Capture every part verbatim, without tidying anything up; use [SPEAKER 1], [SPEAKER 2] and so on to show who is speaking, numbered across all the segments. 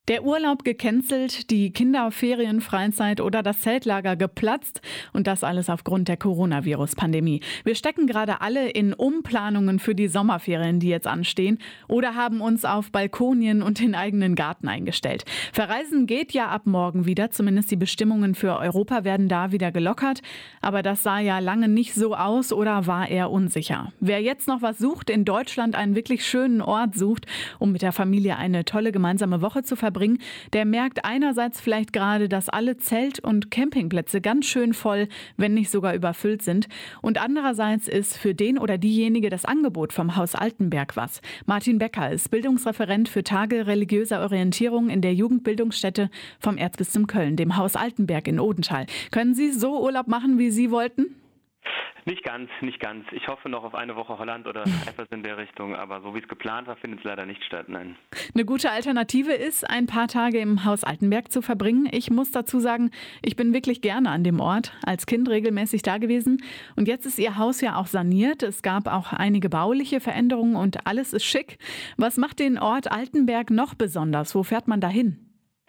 [SPEAKER 1] Der Urlaub gecancelt, die Kinderferien, Freizeit oder das Zeltlager geplatzt und das alles aufgrund der Coronavirus-Pandemie. Wir stecken gerade alle in Umplanungen für die Sommerferien, die jetzt anstehen, oder haben uns auf Balkonien und den eigenen Garten eingestellt. Verreisen geht ja ab morgen wieder, zumindest die Bestimmungen für Europa werden da wieder gelockert, aber das sah ja lange nicht so aus oder war eher unsicher. Wer jetzt noch was sucht, in Deutschland einen wirklich schönen Ort sucht, um mit der Familie eine tolle gemeinsame Woche zu verbringen, der merkt einerseits vielleicht gerade, dass alle Zelt- und Campingplätze ganz schön voll, wenn nicht sogar überfüllt sind. Und andererseits ist für den oder diejenige das Angebot vom Haus Altenberg was. Martin Becker ist Bildungsreferent für Tage religiöser Orientierung in der Jugendbildungsstätte vom Erzbistum Köln, dem Haus Altenberg in Odenthal. Können Sie so Urlaub machen, wie Sie wollten?
[SPEAKER 2] Nicht ganz, nicht ganz. Ich hoffe noch auf eine Woche Holland oder etwas in der Richtung, aber so wie es geplant war, findet es leider nicht statt, nein.
[SPEAKER 1] Eine gute Alternative ist, ein paar Tage im Haus Altenberg zu verbringen. Ich muss dazu sagen, ich bin wirklich gerne an dem Ort, als Kind regelmäßig da gewesen. Und jetzt ist Ihr Haus ja auch saniert. Es gab auch einige bauliche Veränderungen und alles ist schick. Was macht den Ort Altenberg noch besonders? Wo fährt man da hin?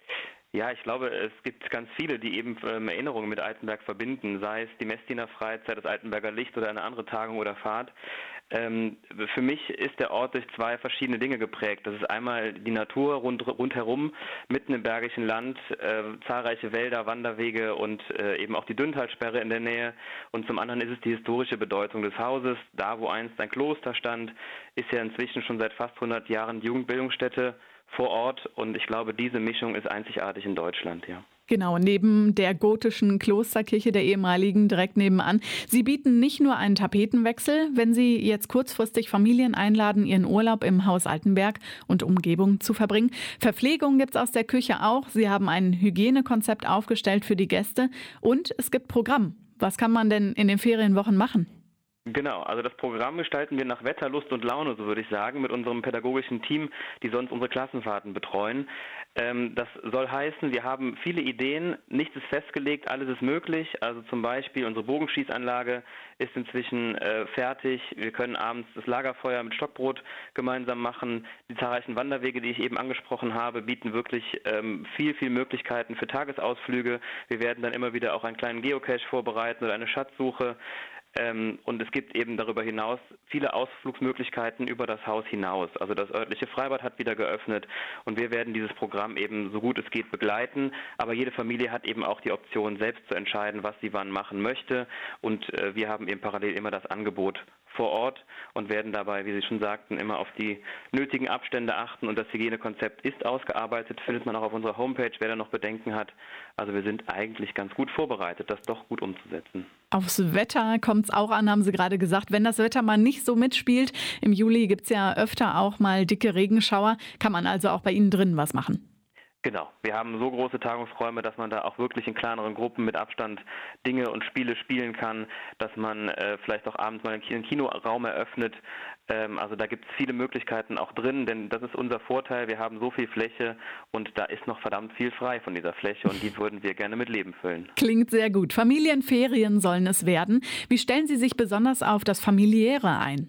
[SPEAKER 2] Ja, ich glaube, es gibt ganz viele, die eben ähm, Erinnerungen mit Altenberg verbinden, sei es die Messdiener Freizeit, das Altenberger Licht oder eine andere Tagung oder Fahrt. Ähm, für mich ist der Ort durch zwei verschiedene Dinge geprägt. Das ist einmal die Natur rund, rundherum, mitten im Bergischen Land, äh, zahlreiche Wälder, Wanderwege und äh, eben auch die Dünntalsperre in der Nähe. Und zum anderen ist es die historische Bedeutung des Hauses. Da, wo einst ein Kloster stand, ist ja inzwischen schon seit fast hundert Jahren die Jugendbildungsstätte vor Ort und ich glaube, diese Mischung ist einzigartig in Deutschland, ja.
[SPEAKER 1] Genau, neben der gotischen Klosterkirche der ehemaligen direkt nebenan. Sie bieten nicht nur einen Tapetenwechsel, wenn Sie jetzt kurzfristig Familien einladen, ihren Urlaub im Haus Altenberg und Umgebung zu verbringen. Verpflegung gibt's aus der Küche auch. Sie haben ein Hygienekonzept aufgestellt für die Gäste und es gibt Programm. Was kann man denn in den Ferienwochen machen?
[SPEAKER 2] Genau, also das Programm gestalten wir nach Wetter, Lust und Laune, so würde ich sagen, mit unserem pädagogischen Team, die sonst unsere Klassenfahrten betreuen. Ähm, das soll heißen, wir haben viele Ideen, nichts ist festgelegt, alles ist möglich. Also zum Beispiel unsere Bogenschießanlage ist inzwischen äh, fertig. Wir können abends das Lagerfeuer mit Stockbrot gemeinsam machen. Die zahlreichen Wanderwege, die ich eben angesprochen habe, bieten wirklich ähm, viel, viel Möglichkeiten für Tagesausflüge. Wir werden dann immer wieder auch einen kleinen Geocache vorbereiten oder eine Schatzsuche. Ähm, und es gibt eben darüber hinaus viele Ausflugsmöglichkeiten über das Haus hinaus. Also das örtliche Freibad hat wieder geöffnet und wir werden dieses Programm eben so gut es geht begleiten. Aber jede Familie hat eben auch die Option, selbst zu entscheiden, was sie wann machen möchte. Und äh, wir haben eben parallel immer das Angebot vor Ort und werden dabei, wie Sie schon sagten, immer auf die nötigen Abstände achten. Und das Hygienekonzept ist ausgearbeitet, findet man auch auf unserer Homepage, wer da noch Bedenken hat. Also wir sind eigentlich ganz gut vorbereitet, das doch gut umzusetzen.
[SPEAKER 1] Aufs Wetter kommt es auch an, haben Sie gerade gesagt. Wenn das Wetter mal nicht so mitspielt, im Juli gibt es ja öfter auch mal dicke Regenschauer, kann man also auch bei Ihnen drinnen was machen.
[SPEAKER 2] Genau, wir haben so große Tagungsräume, dass man da auch wirklich in kleineren Gruppen mit Abstand Dinge und Spiele spielen kann, dass man äh, vielleicht auch abends mal einen Kinoraum eröffnet. Ähm, also da gibt es viele Möglichkeiten auch drin, denn das ist unser Vorteil. Wir haben so viel Fläche und da ist noch verdammt viel frei von dieser Fläche und die würden wir gerne mit Leben füllen.
[SPEAKER 1] Klingt sehr gut. Familienferien sollen es werden. Wie stellen Sie sich besonders auf das Familiäre ein?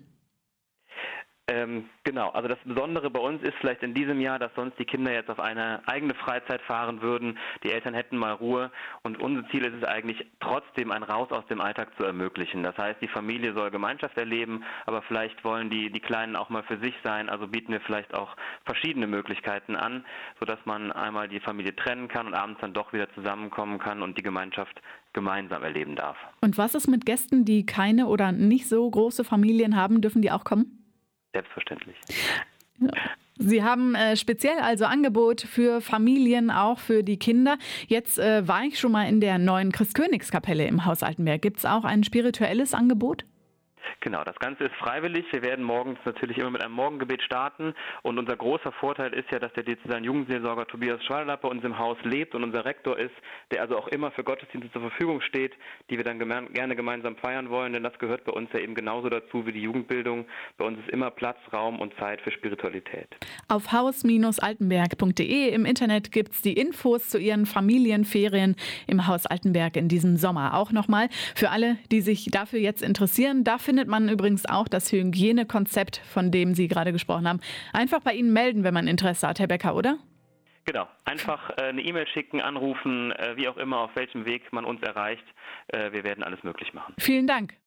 [SPEAKER 2] Ähm, genau, also das Besondere bei uns ist vielleicht in diesem Jahr, dass sonst die Kinder jetzt auf eine eigene Freizeit fahren würden, die Eltern hätten mal Ruhe und unser Ziel ist es eigentlich trotzdem ein Raus aus dem Alltag zu ermöglichen. Das heißt, die Familie soll Gemeinschaft erleben, aber vielleicht wollen die, die Kleinen auch mal für sich sein, also bieten wir vielleicht auch verschiedene Möglichkeiten an, sodass man einmal die Familie trennen kann und abends dann doch wieder zusammenkommen kann und die Gemeinschaft gemeinsam erleben darf.
[SPEAKER 1] Und was ist mit Gästen, die keine oder nicht so große Familien haben, dürfen die auch kommen?
[SPEAKER 2] Selbstverständlich.
[SPEAKER 1] Ja. Sie haben äh, speziell also Angebot für Familien, auch für die Kinder. Jetzt äh, war ich schon mal in der neuen Christkönigskapelle im Haus Altenberg. Gibt es auch ein spirituelles Angebot?
[SPEAKER 2] Genau, das Ganze ist freiwillig. Wir werden morgens natürlich immer mit einem Morgengebet starten und unser großer Vorteil ist ja, dass der diözesan Jugendseelsorger Tobias Schwaderlapp bei uns im Haus lebt und unser Rektor ist, der also auch immer für Gottesdienste zur Verfügung steht, die wir dann geme- gerne gemeinsam feiern wollen, denn das gehört bei uns ja eben genauso dazu wie die Jugendbildung. Bei uns ist immer Platz, Raum und Zeit für Spiritualität.
[SPEAKER 1] Auf haus altenberg punkt de im Internet gibt es die Infos zu Ihren Familienferien im Haus Altenberg in diesem Sommer. Auch nochmal für alle, die sich dafür jetzt interessieren, da findet man übrigens auch das Hygienekonzept, von dem Sie gerade gesprochen haben. Einfach bei Ihnen melden, wenn man Interesse hat, Herr Becker, oder?
[SPEAKER 2] Genau, einfach äh, eine E-Mail schicken, anrufen, äh, wie auch immer, auf welchem Weg man uns erreicht. Äh, wir werden alles möglich machen.
[SPEAKER 1] Vielen Dank.